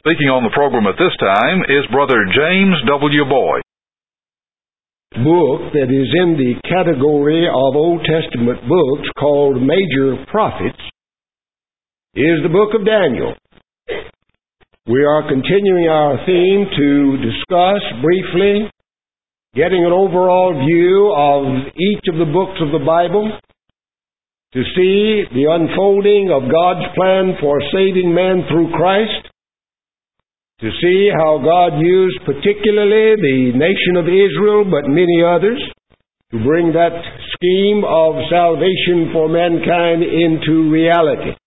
Speaking on the program at this time is Brother James W. Boyd. Book that is in the category of Old Testament books called Major Prophets is the book of Daniel. We are continuing our theme to discuss briefly, getting an overall view of each of the books of the Bible, to see the unfolding of God's plan for saving man through Christ, to see how God used particularly the nation of Israel, but many others, to bring that scheme of salvation for mankind into reality.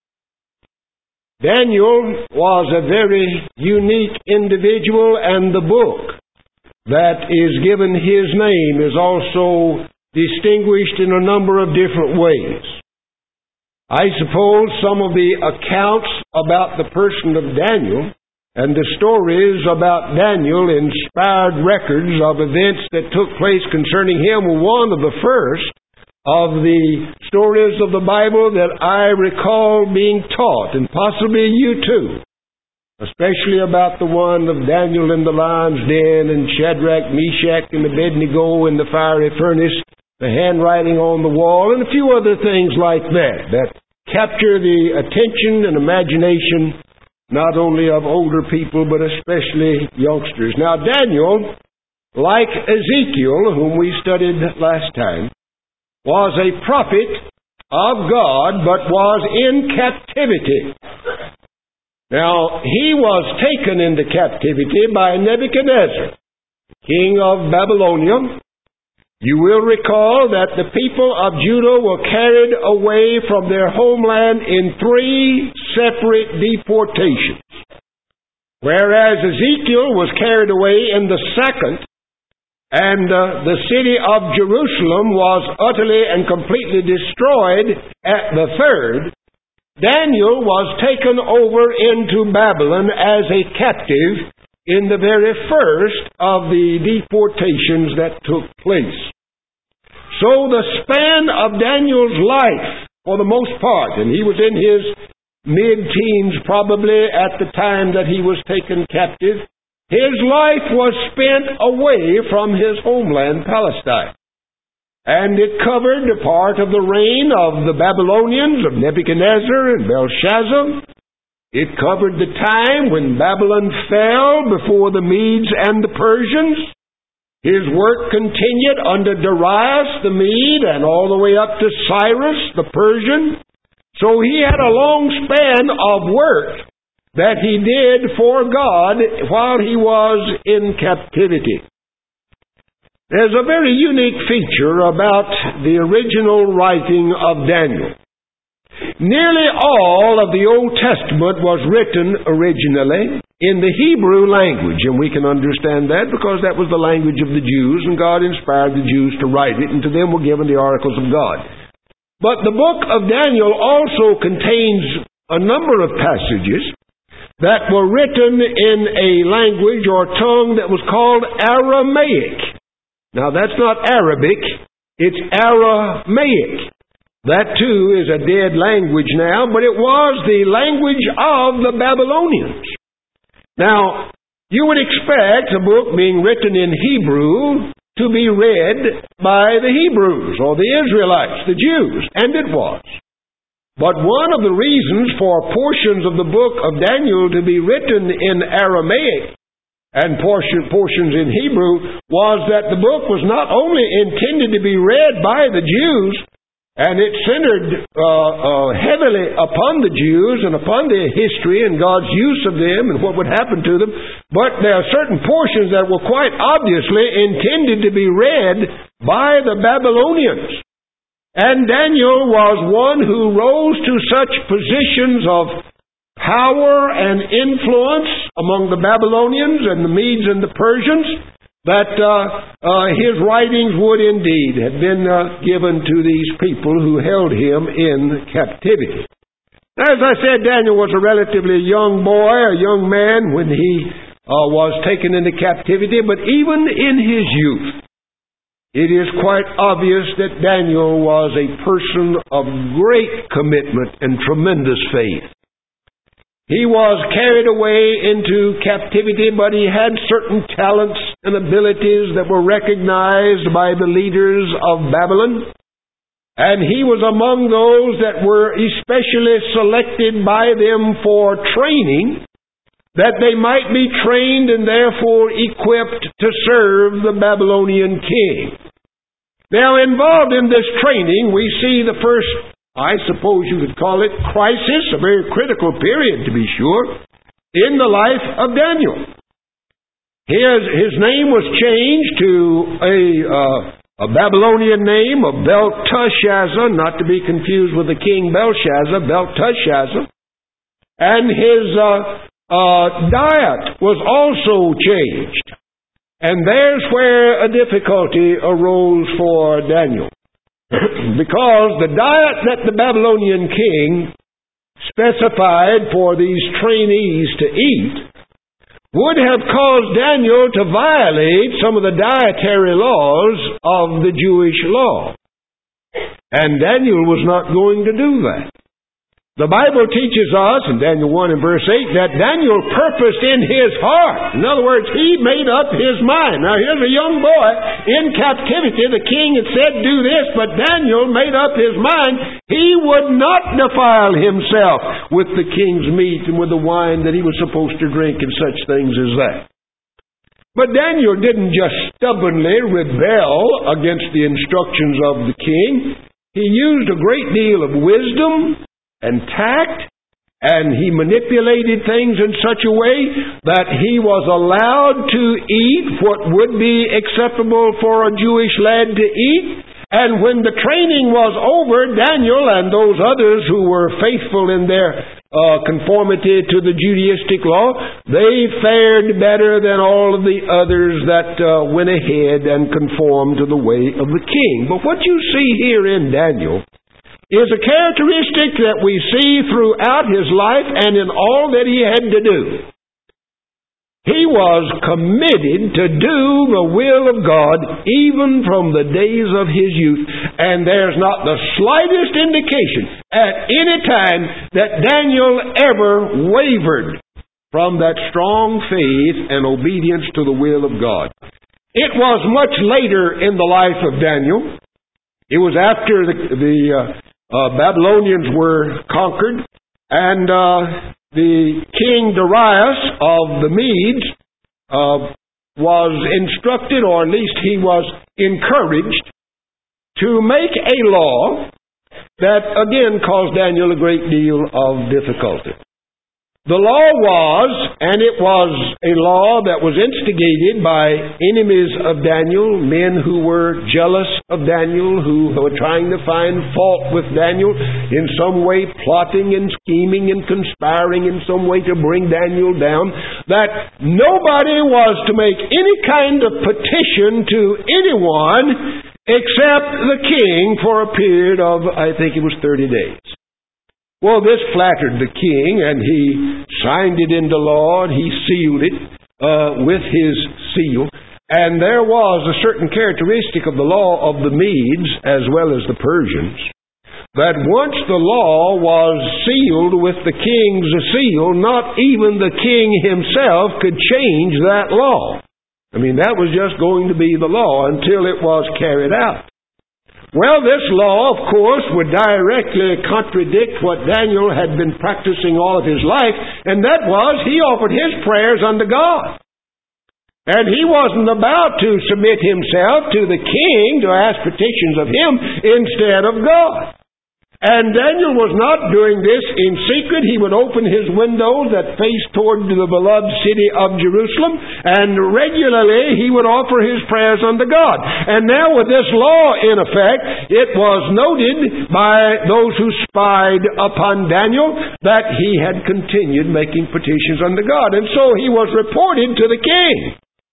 Daniel was a very unique individual, and the book that is given his name is also distinguished in a number of different ways. I suppose some of the accounts about the person of Daniel and the stories about Daniel inspired records of events that took place concerning him were one of the first of the stories of the Bible that I recall being taught, and possibly you too, especially about the one of Daniel in the lion's den, and Shadrach, Meshach, and Abednego in the fiery furnace, the handwriting on the wall, and a few other things like that capture the attention and imagination not only of older people, but especially youngsters. Now, Daniel, like Ezekiel, whom we studied last time, was a prophet of God, but was in captivity. Now, he was taken into captivity by Nebuchadnezzar, king of Babylonia. You will recall that the people of Judah were carried away from their homeland in 3 separate deportations, whereas Ezekiel was carried away in the second, and the city of Jerusalem was utterly and completely destroyed at the third. Daniel was taken over into Babylon as a captive in the very first of the deportations that took place. So the span of Daniel's life, for the most part, and he was in his mid-teens probably at the time that he was taken captive, his life was spent away from his homeland, Palestine. And it covered a part of the reign of the Babylonians, of Nebuchadnezzar and Belshazzar. It covered the time when Babylon fell before the Medes and the Persians. His work continued under Darius the Mede and all the way up to Cyrus the Persian. So he had a long span of work that he did for God while he was in captivity. There's a very unique feature about the original writing of Daniel. Nearly all of the Old Testament was written originally in the Hebrew language, and we can understand that because that was the language of the Jews, and God inspired the Jews to write it, and to them were given the oracles of God. But the book of Daniel also contains a number of passages that were written in a language or tongue that was called Aramaic. Now, that's not Arabic, it's Aramaic. That too is a dead language now, but it was the language of the Babylonians. Now, you would expect a book being written in Hebrew to be read by the Hebrews or the Israelites, the Jews, and it was. But one of the reasons for portions of the book of Daniel to be written in Aramaic and portions in Hebrew was that the book was not only intended to be read by the Jews, and it centered heavily upon the Jews and upon their history and God's use of them and what would happen to them, but there are certain portions that were quite obviously intended to be read by the Babylonians. And Daniel was one who rose to such positions of power and influence among the Babylonians and the Medes and the Persians that his writings would indeed have been given to these people who held him in captivity. As I said, Daniel was a relatively young boy, a young man when he was taken into captivity, but even in his youth, it is quite obvious that Daniel was a person of great commitment and tremendous faith. He was carried away into captivity, but he had certain talents and abilities that were recognized by the leaders of Babylon. And he was among those that were especially selected by them for training, that they might be trained and therefore equipped to serve the Babylonian king. Now, involved in this training, we see the first, I suppose you could call it, crisis, a very critical period to be sure, in the life of Daniel. His name was changed to a Babylonian name of Belteshazzar, not to be confused with the king Belshazzar, Belteshazzar. And his diet was also changed. And there's where a difficulty arose for Daniel. Because the diet that the Babylonian king specified for these trainees to eat would have caused Daniel to violate some of the dietary laws of the Jewish law. And Daniel was not going to do that. The Bible teaches us in Daniel 1 and verse 8 that Daniel purposed in his heart. In other words, he made up his mind. Now here's a young boy in captivity. The king had said, do this, but Daniel made up his mind. He would not defile himself with the king's meat and with the wine that he was supposed to drink and such things as that. But Daniel didn't just stubbornly rebel against the instructions of the king. He used a great deal of wisdom and tact, and he manipulated things in such a way that he was allowed to eat what would be acceptable for a Jewish lad to eat. And when the training was over, Daniel and those others who were faithful in their conformity to the Judaistic law, they fared better than all of the others that went ahead and conformed to the way of the king. But what you see here in Daniel is a characteristic that we see throughout his life and in all that he had to do. He was committed to do the will of God even from the days of his youth. And there's not the slightest indication at any time that Daniel ever wavered from that strong faith and obedience to the will of God. It was much later in the life of Daniel. It was after the Babylonians were conquered, and the king Darius of the Medes was instructed, or at least he was encouraged, to make a law that again caused Daniel a great deal of difficulty. The law was, and it was a law that was instigated by enemies of Daniel, men who were jealous of Daniel, who were trying to find fault with Daniel, in some way plotting and scheming and conspiring in some way to bring Daniel down, that nobody was to make any kind of petition to anyone except the king for a period of, I think it was 30 days. Well, this flattered the king, and he signed it into law, and he sealed it with his seal. And there was a certain characteristic of the law of the Medes, as well as the Persians, that once the law was sealed with the king's seal, not even the king himself could change that law. I mean, that was just going to be the law until it was carried out. Well, this law, of course, would directly contradict what Daniel had been practicing all of his life, and that was he offered his prayers unto God. And he wasn't about to submit himself to the king to ask petitions of him instead of God. And Daniel was not doing this in secret. He would open his windows that faced toward the beloved city of Jerusalem, and regularly he would offer his prayers unto God. And now with this law in effect, it was noted by those who spied upon Daniel that he had continued making petitions unto God. And so he was reported to the king.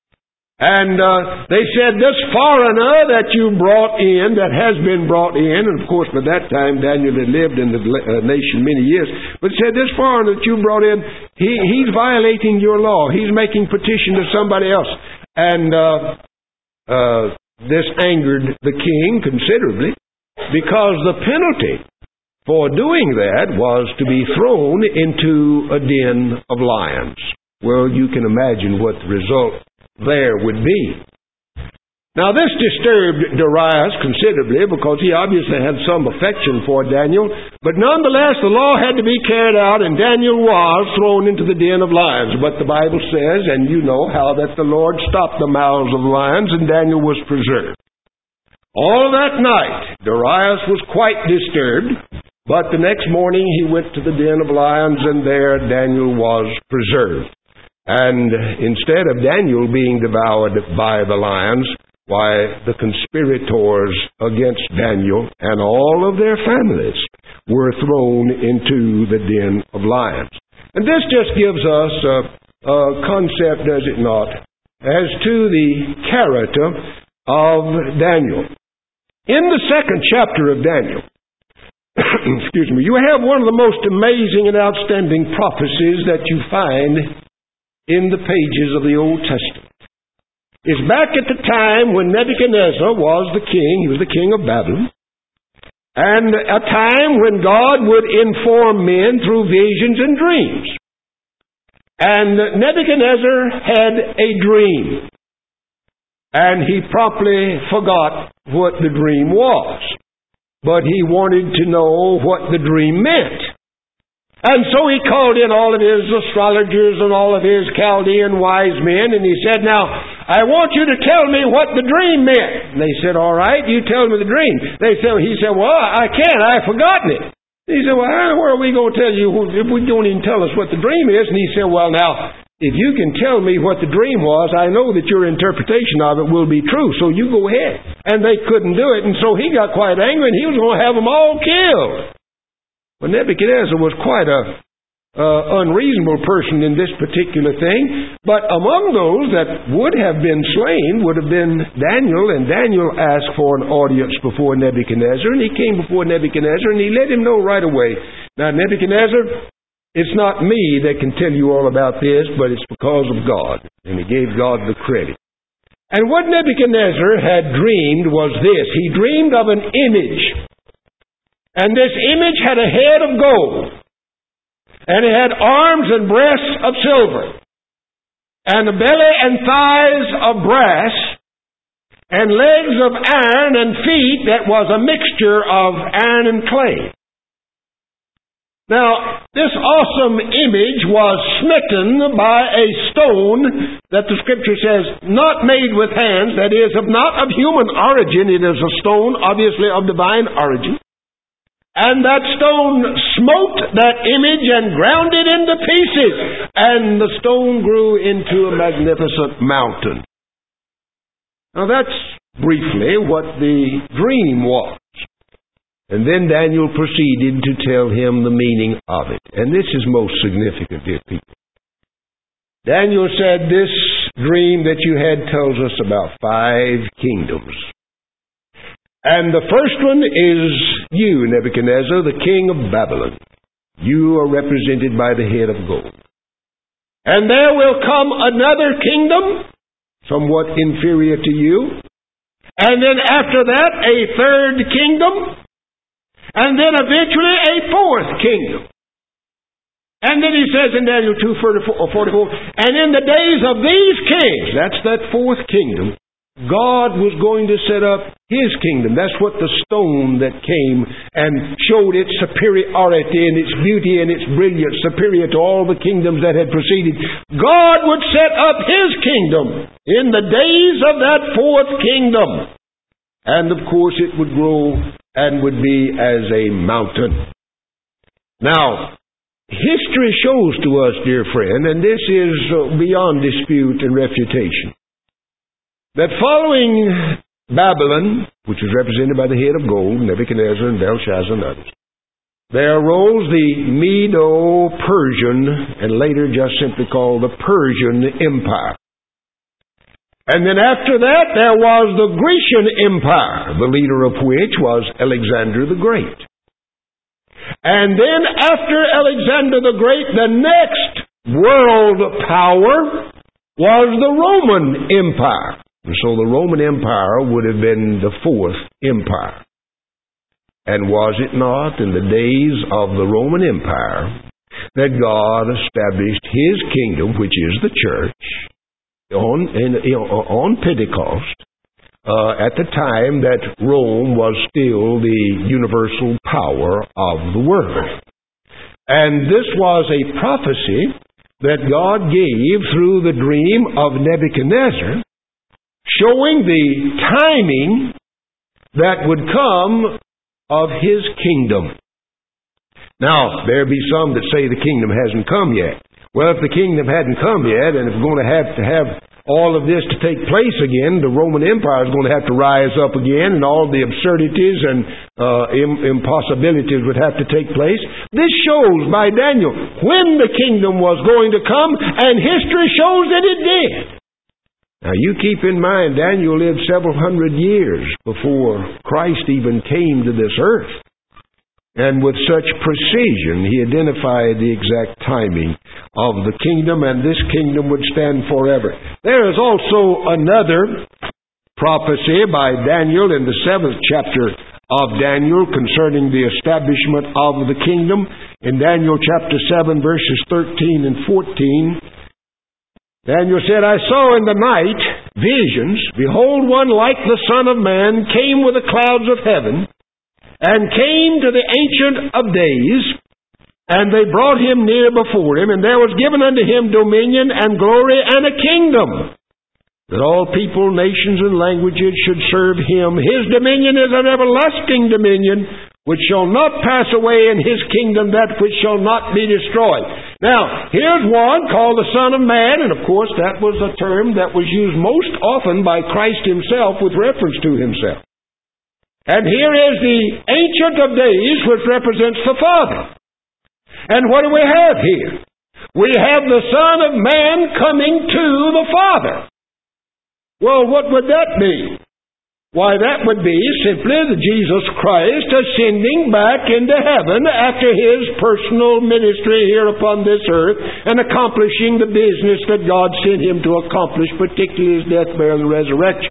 And they said, this foreigner that you brought in, that has been brought in, and of course by that time Daniel had lived in the nation many years, but said, this foreigner that you brought in, he's violating your law. He's making petition to somebody else. And this angered the king considerably, because the penalty for doing that was to be thrown into a den of lions. Well, you can imagine what the result there would be. Now, this disturbed Darius considerably because he obviously had some affection for Daniel, but nonetheless the law had to be carried out, and Daniel was thrown into the den of lions. But the Bible says, and you know how, that the Lord stopped the mouths of lions and Daniel was preserved. All that night Darius was quite disturbed, but the next morning he went to the den of lions, and there Daniel was preserved. And instead of Daniel being devoured by the lions, why, the conspirators against Daniel and all of their families were thrown into the den of lions. And this just gives us a concept, does it not, as to the character of Daniel. In the second chapter of Daniel, excuse me, you have one of the most amazing and outstanding prophecies that you find in the pages of the Old Testament. It's back at the time when Nebuchadnezzar was the king. He was the king of Babylon. And a time when God would inform men through visions and dreams. And Nebuchadnezzar had a dream. And he promptly forgot what the dream was. But he wanted to know what the dream meant. And so he called in all of his astrologers and all of his Chaldean wise men, and he said, "Now, I want you to tell me what the dream meant." And they said, "All right, you tell me the dream." He said, "Well, I can't. I've forgotten it." He said, "Well, where are we going to tell you if we don't even tell us what the dream is?" And he said, "Well, now, if you can tell me what the dream was, I know that your interpretation of it will be true, so you go ahead." And they couldn't do it, and so he got quite angry, and he was going to have them all killed. Well, Nebuchadnezzar was quite an unreasonable person in this particular thing, but among those that would have been slain would have been Daniel, and Daniel asked for an audience before Nebuchadnezzar, and he came before Nebuchadnezzar, and he let him know right away, "Now, Nebuchadnezzar, it's not me that can tell you all about this, but it's because of God." And he gave God the credit. And what Nebuchadnezzar had dreamed was this. He dreamed of an image. And this image had a head of gold, and it had arms and breasts of silver, and a belly and thighs of brass, and legs of iron, and feet that was a mixture of iron and clay. Now, this awesome image was smitten by a stone that the Scripture says, not made with hands, that is, not of human origin. It is a stone, obviously, of divine origin. And that stone smote that image and ground it into pieces. And the stone grew into a magnificent mountain. Now that's briefly what the dream was. And then Daniel proceeded to tell him the meaning of it. And this is most significant, dear people. Daniel said, "This dream that you had tells us about 5 kingdoms. And the first one is you, Nebuchadnezzar, the king of Babylon. You are represented by the head of gold. And there will come another kingdom, somewhat inferior to you. And then after that, a third kingdom. And then eventually a fourth kingdom." And then he says in Daniel 2:44, "And in the days of these kings," that's that fourth kingdom, "God was going to set up His kingdom." That's what the stone that came and showed its superiority and its beauty and its brilliance, superior to all the kingdoms that had preceded. God would set up His kingdom in the days of that fourth kingdom. And of course it would grow and would be as a mountain. Now, history shows to us, dear friend, and this is beyond dispute and refutation, that following Babylon, which was represented by the head of gold, Nebuchadnezzar and Belshazzar and others, there arose the Medo-Persian, and later just simply called the Persian Empire. And then after that, there was the Grecian Empire, the leader of which was Alexander the Great. And then after Alexander the Great, the next world power was the Roman Empire. And so the Roman Empire would have been the fourth empire. And was it not in the days of the Roman Empire that God established His kingdom, which is the church, on Pentecost, at the time that Rome was still the universal power of the world? And this was a prophecy that God gave through the dream of Nebuchadnezzar, showing the timing that would come of His kingdom. Now, there be some that say the kingdom hasn't come yet. Well, if the kingdom hadn't come yet, and if we're going to have all of this to take place again, the Roman Empire is going to have to rise up again, and all the absurdities and impossibilities would have to take place. This shows by Daniel when the kingdom was going to come, and history shows that it did. Now, you keep in mind, Daniel lived several hundred years before Christ even came to this earth. And with such precision, he identified the exact timing of the kingdom, and this kingdom would stand forever. There is also another prophecy by Daniel in the 7th chapter of Daniel concerning the establishment of the kingdom. In Daniel chapter 7, verses 13 and 14, Daniel said, I saw in the night visions, behold, one like the Son of Man came with the clouds of heaven, and came to the Ancient of Days, and they brought Him near before Him, and there was given unto Him dominion and glory and a kingdom, that all people, nations, and languages should serve Him. His dominion is an everlasting dominion, which shall not pass away, in His kingdom that which shall not be destroyed. Now, here's one called the Son of Man, and of course that was a term that was used most often by Christ Himself with reference to Himself. And here is the Ancient of Days, which represents the Father. And what do we have here? We have the Son of Man coming to the Father. Well, what would that be? Why, that would be simply the Jesus Christ ascending back into heaven after His personal ministry here upon this earth and accomplishing the business that God sent Him to accomplish, particularly His death, burial, and resurrection.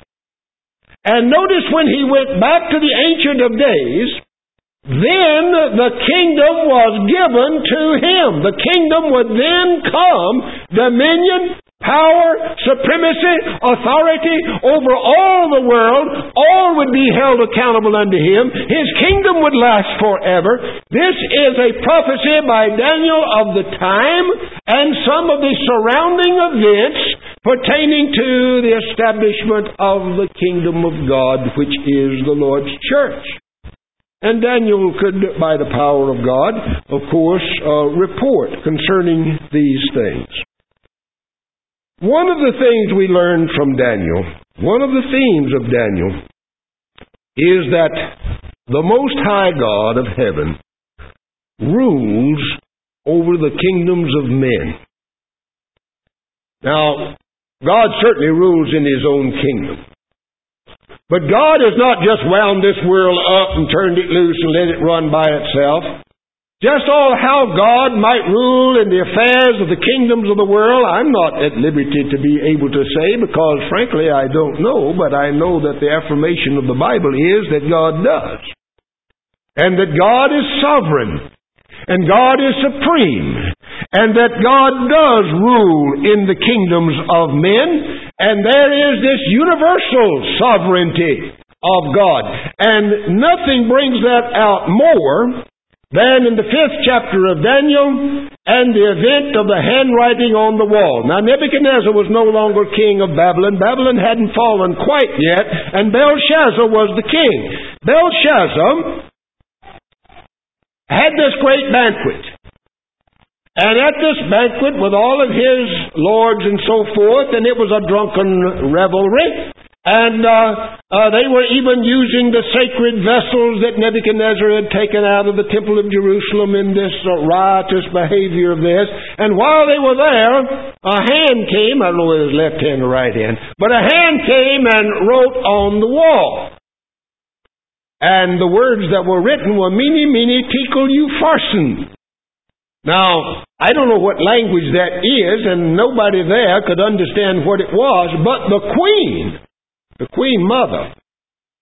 And notice when He went back to the Ancient of Days, then the kingdom was given to Him. The kingdom would then come, dominion, power, supremacy, authority over all the world. All would be held accountable unto Him. His kingdom would last forever. This is a prophecy by Daniel of the time and some of the surrounding events pertaining to the establishment of the kingdom of God, which is the Lord's church. And Daniel could, by the power of God, of course, report concerning these things. One of the things we learn from Daniel, one of the themes of Daniel, is that the Most High God of heaven rules over the kingdoms of men. Now, God certainly rules in His own kingdom. But God has not just wound this world up and turned it loose and let it run by itself. Just all how God might rule in the affairs of the kingdoms of the world, I'm not at liberty to be able to say, because frankly I don't know, but I know that the affirmation of the Bible is that God does. And that God is sovereign. And God is supreme. And that God does rule in the kingdoms of men. And there is this universal sovereignty of God. And nothing brings that out more than in the 5th chapter of Daniel and the event of the handwriting on the wall. Now, Nebuchadnezzar was no longer king of Babylon. Babylon hadn't fallen quite yet, and Belshazzar was the king. Belshazzar had this great banquet. And at this banquet, with all of his lords and so forth, and it was a drunken revelry, and they were even using the sacred vessels that Nebuchadnezzar had taken out of the temple of Jerusalem in this riotous behavior of this. And while they were there, a hand came, I don't know whether it was left hand or right hand, but a hand came and wrote on the wall. And the words that were written were, Mene, Mene, Tekel, Upharsin. Now, I don't know what language that is, and nobody there could understand what it was, but the Queen Mother,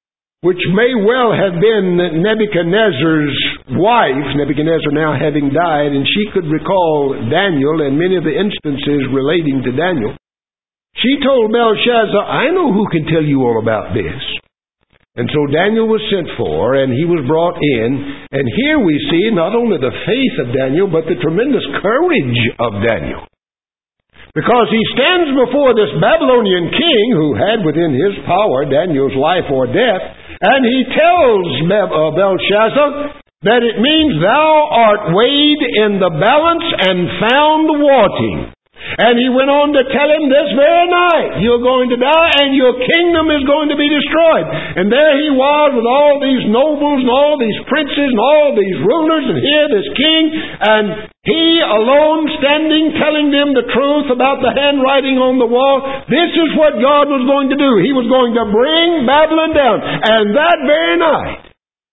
which may well have been Nebuchadnezzar's wife, Nebuchadnezzar now having died, and she could recall Daniel and many of the instances relating to Daniel. She told Belshazzar, I know who can tell you all about this. And so Daniel was sent for, and he was brought in. And here we see not only the faith of Daniel, but the tremendous courage of Daniel. Because he stands before this Babylonian king who had within his power Daniel's life or death, and he tells Belshazzar that it means thou art weighed in the balance and found wanting. And he went on to tell him this very night, you're going to die and your kingdom is going to be destroyed. And there he was with all these nobles and all these princes and all these rulers, and here this king, and he alone standing telling them the truth about the handwriting on the wall. This is what God was going to do. He was going to bring Babylon down. And that very night,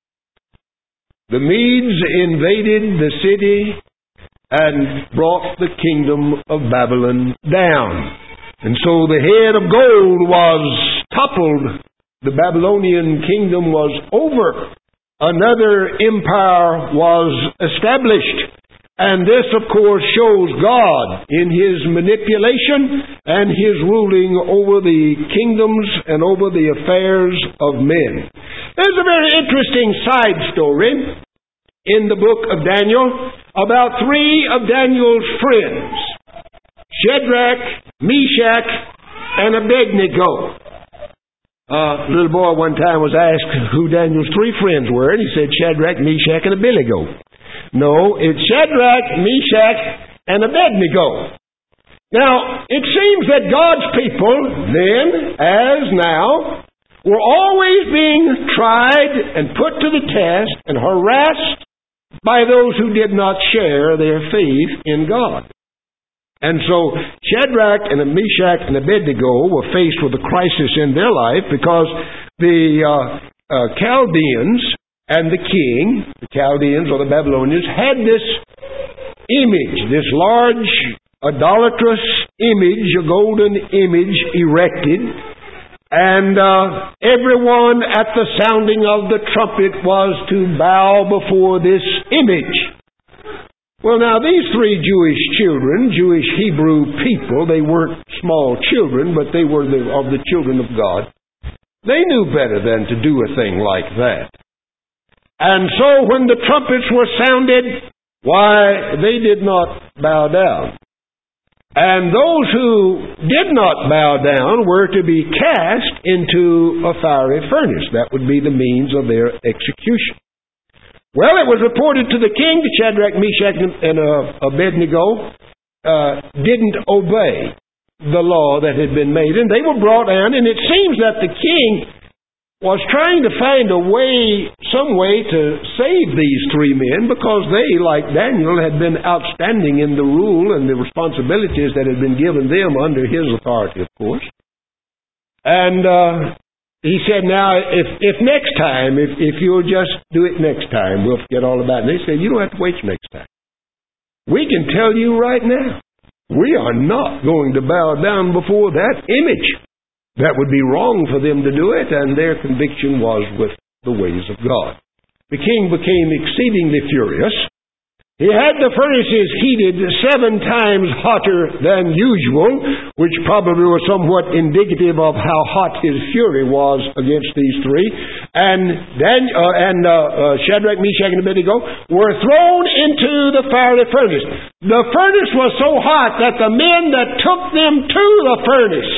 the Medes invaded the city and brought the kingdom of Babylon down. And so the head of gold was toppled. The Babylonian kingdom was over. Another empire was established. And this, of course, shows God in His manipulation and His ruling over the kingdoms and over the affairs of men. There's a very interesting side story in the book of Daniel about three of Daniel's friends, Shadrach, Meshach, and Abednego. A little boy one time was asked who Daniel's three friends were, and he said Shadrach, Meshach, and Abednego. No, it's Shadrach, Meshach, and Abednego. Now, it seems that God's people, then as now, were always being tried and put to the test and harassed by those who did not share their faith in God. And so Shadrach and Meshach and Abednego were faced with a crisis in their life because the Chaldeans and the king, the Chaldeans or the Babylonians, had this image, this large idolatrous image, a golden image erected. And everyone at the sounding of the trumpet was to bow before this image. Well, now, these three Jewish children, Jewish Hebrew people, they weren't small children, but they were of the children of God. They knew better than to do a thing like that. And so when the trumpets were sounded, why, they did not bow down. And those who did not bow down were to be cast into a fiery furnace. That would be the means of their execution. Well, it was reported to the king that Shadrach, Meshach, and Abednego didn't obey the law that had been made. And they were brought down, and it seems that the king was trying to find a way, some way to save these three men, because they, like Daniel, had been outstanding in the rule and the responsibilities that had been given them under his authority, of course. And he said, now, if next time, if you'll just do it next time, we'll forget all about it. And they said, you don't have to wait till next time. We can tell you right now, we are not going to bow down before that image. That would be wrong for them to do it, and their conviction was with the ways of God. The king became exceedingly furious. He had the furnaces heated 7 times hotter than usual, which probably was somewhat indicative of how hot his fury was against these three. And Shadrach, Meshach, and Abednego were thrown into the fiery furnace. The furnace was so hot that the men that took them to the furnace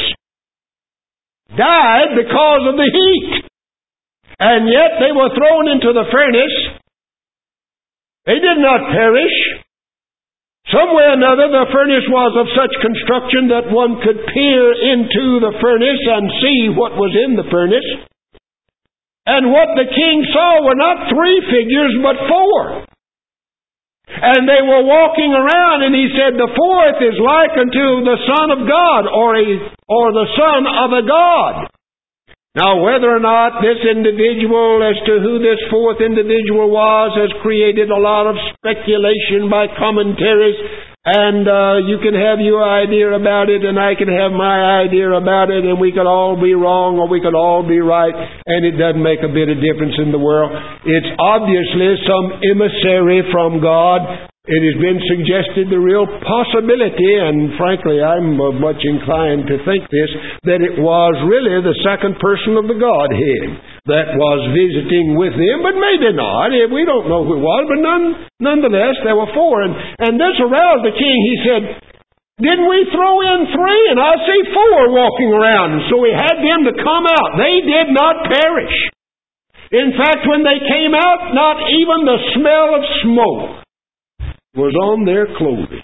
died because of the heat. And yet they were thrown into the furnace. They did not perish. Some way or another, the furnace was of such construction that one could peer into the furnace and see what was in the furnace. And what the king saw were not 3 figures, but 4. And they were walking around, and he said, the 4th is like unto the Son of God, or the Son of a God. Now, whether or not this individual, as to who this 4th individual was, has created a lot of speculation by commentaries And you can have your idea about it, and I can have my idea about it, and we could all be wrong, or we could all be right, and it doesn't make a bit of difference in the world. It's obviously some emissary from God. It has been suggested the real possibility, and frankly I'm much inclined to think this, that it was really the second person of the Godhead that was visiting with them, but maybe not. We don't know who it was, but nonetheless, there were four. And this aroused the king. He said, didn't we throw in three? And I see four walking around. And so we had them to come out. They did not perish. In fact, when they came out, not even the smell of smoke was on their clothing.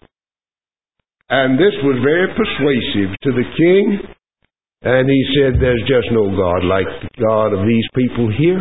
And this was very persuasive to the king. And he said, there's just no God like the God of these people here.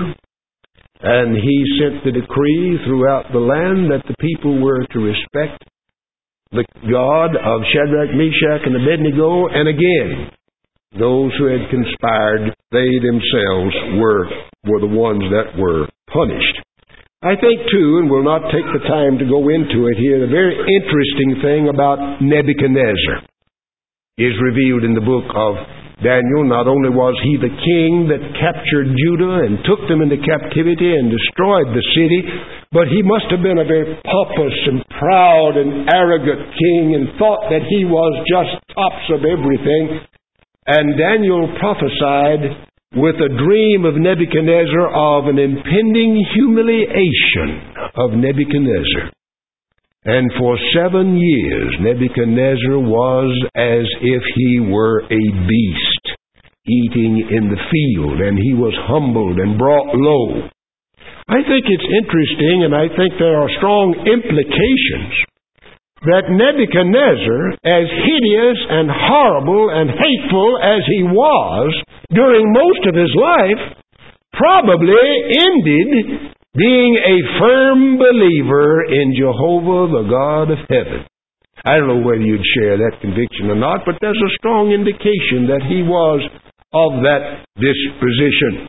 And he sent the decree throughout the land that the people were to respect the God of Shadrach, Meshach, and Abednego. And again, those who had conspired, they themselves were the ones that were punished. I think, too, and we'll not take the time to go into it here, the very interesting thing about Nebuchadnezzar is revealed in the book of Daniel. Not only was he the king that captured Judah and took them into captivity and destroyed the city, but he must have been a very pompous and proud and arrogant king and thought that he was just tops of everything. And Daniel prophesied with a dream of Nebuchadnezzar of an impending humiliation of Nebuchadnezzar. And for 7 years, Nebuchadnezzar was as if he were a beast eating in the field, and he was humbled and brought low. I think it's interesting, and I think there are strong implications that Nebuchadnezzar, as hideous and horrible and hateful as he was during most of his life, probably ended being a firm believer in Jehovah, the God of heaven. I don't know whether you'd share that conviction or not, but there's a strong indication that he was of that disposition.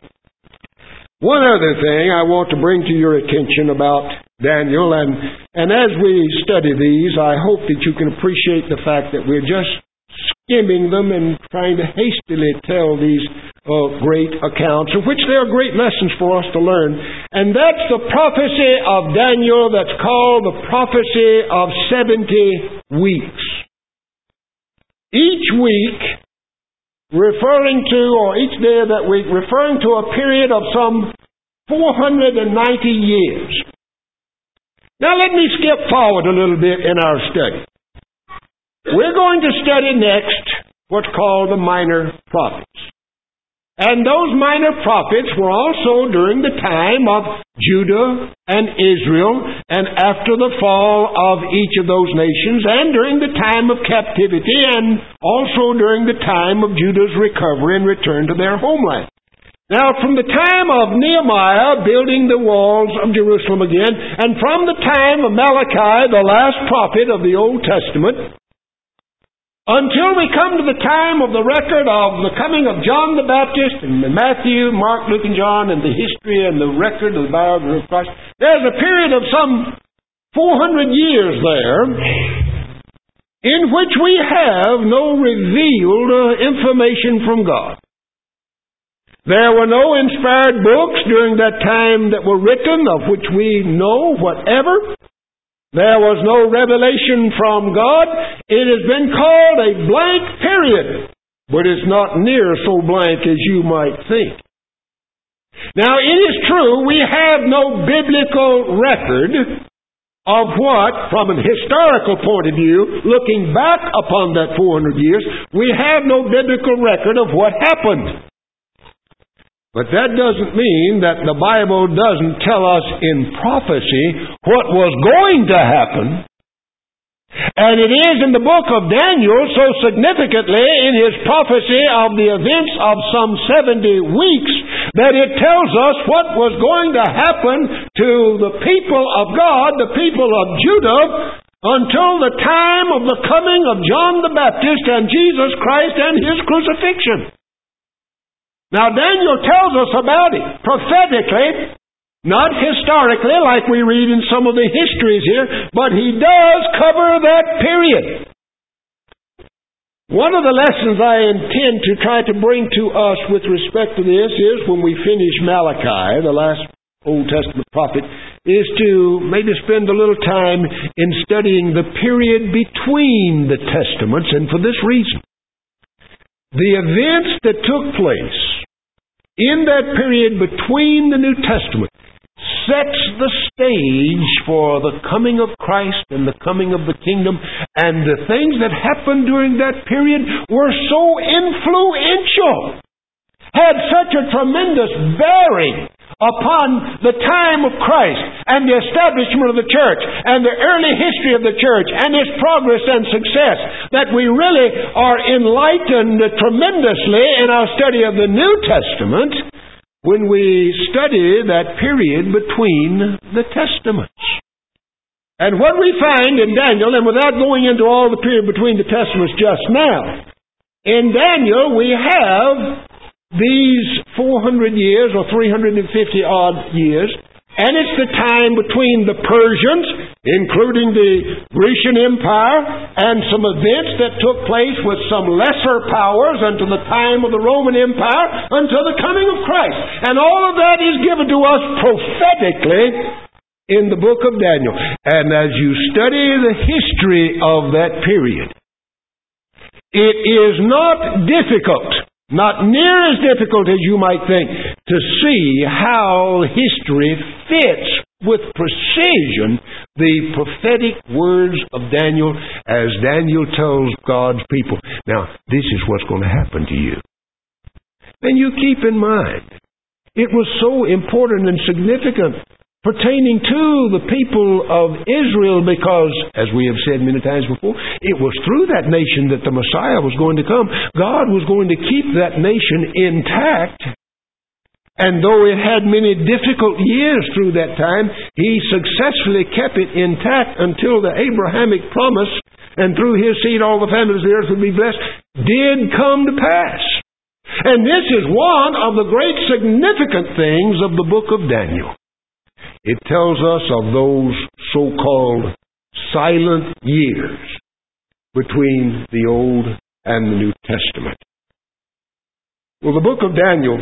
One other thing I want to bring to your attention about Daniel, and as we study these, I hope that you can appreciate the fact that we're just skimming them and trying to hastily tell these great accounts, of which there are great lessons for us to learn. And that's the prophecy of Daniel that's called the prophecy of 70 weeks. Each week referring to, or each day of that week, referring to a period of some 490 years. Now let me skip forward a little bit in our study. We're going to study next what's called the minor prophets. And those minor prophets were also during the time of Judah and Israel, and after the fall of each of those nations, and during the time of captivity, and also during the time of Judah's recovery and return to their homeland. Now, from the time of Nehemiah building the walls of Jerusalem again, and from the time of Malachi, the last prophet of the Old Testament, until we come to the time of the record of the coming of John the Baptist and Matthew, Mark, Luke, and John, and the history and the record of the biography of Christ, there's a period of some 400 years there in which we have no revealed information from God. There were no inspired books during that time that were written of which we know whatever. There was no revelation from God. It has been called a blank period, but it's not near so blank as you might think. Now, it is true we have no biblical record of what, from an historical point of view, looking back upon that 400 years, we have no biblical record of what happened. But that doesn't mean that the Bible doesn't tell us in prophecy what was going to happen. And it is in the book of Daniel so significantly in his prophecy of the events of some 70 weeks that it tells us what was going to happen to the people of God, the people of Judah, until the time of the coming of John the Baptist and Jesus Christ and his crucifixion. Now, Daniel tells us about it prophetically Not historically, like we read in some of the histories here, but he does cover that period. One of the lessons I intend to try to bring to us with respect to this is when we finish Malachi, the last Old Testament prophet, is to maybe spend a little time in studying the period between the Testaments, and for this reason. The events that took place in that period between the New Testament sets the stage for the coming of Christ and the coming of the kingdom, and the things that happened during that period were so influential, had such a tremendous bearing upon the time of Christ and the establishment of the church and the early history of the church and its progress and success, that we really are enlightened tremendously in our study of the New Testament when we study that period between the Testaments. And what we find in Daniel, and without going into all the period between the Testaments just now, in Daniel we have these 400 years or 350 odd years, and it's the time between the Persians, including the Grecian Empire, and some events that took place with some lesser powers until the time of the Roman Empire, until the coming of Christ. And all of that is given to us prophetically in the book of Daniel. And as you study the history of that period, it is not difficult, not near as difficult as you might think, to see how history fits with precision the prophetic words of Daniel as Daniel tells God's people. Now, this is what's going to happen to you. And you keep in mind, it was so important and significant pertaining to the people of Israel because, as we have said many times before, it was through that nation that the Messiah was going to come. God was going to keep that nation intact. And though it had many difficult years through that time, He successfully kept it intact until the Abrahamic promise, and through His seed all the families of the earth would be blessed, did come to pass. And this is one of the great significant things of the book of Daniel. It tells us of those so-called silent years between the Old and the New Testament. Well, the book of Daniel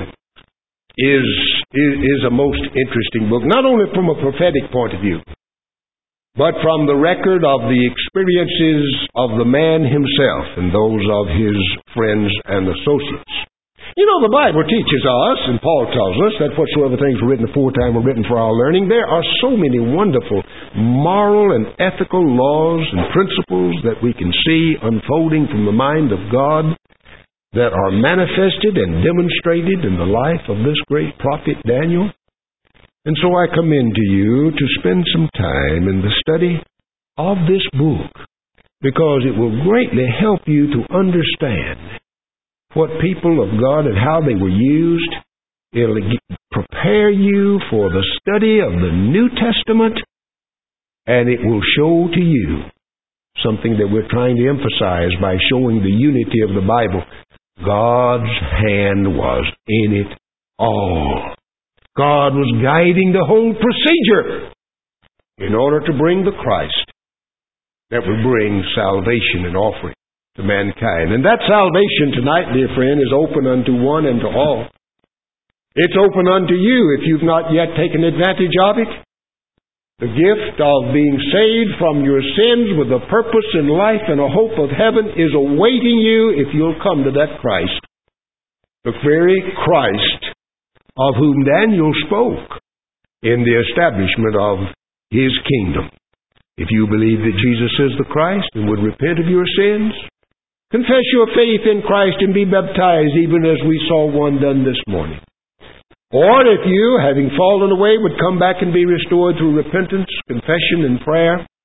is a most interesting book, not only from a prophetic point of view, but from the record of the experiences of the man himself and those of his friends and associates. You know, the Bible teaches us, and Paul tells us, that whatsoever things were written aforetime were written for our learning. There are so many wonderful moral and ethical laws and principles that we can see unfolding from the mind of God that are manifested and demonstrated in the life of this great prophet Daniel. And so I commend to you to spend some time in the study of this book, because it will greatly help you to understand what people of God and how they were used. It'll prepare you for the study of the New Testament, and it will show to you something that we're trying to emphasize by showing the unity of the Bible. God's hand was in it all. God was guiding the whole procedure in order to bring the Christ that would bring salvation and offering to mankind. And that salvation tonight, dear friend, is open unto one and to all. It's open unto you if you've not yet taken advantage of it. The gift of being saved from your sins with a purpose in life and a hope of heaven is awaiting you if you'll come to that Christ. The very Christ of whom Daniel spoke in the establishment of His kingdom. If you believe that Jesus is the Christ and would repent of your sins, confess your faith in Christ and be baptized, even as we saw one done this morning. Or if you, having fallen away, would come back and be restored through repentance, confession, and prayer,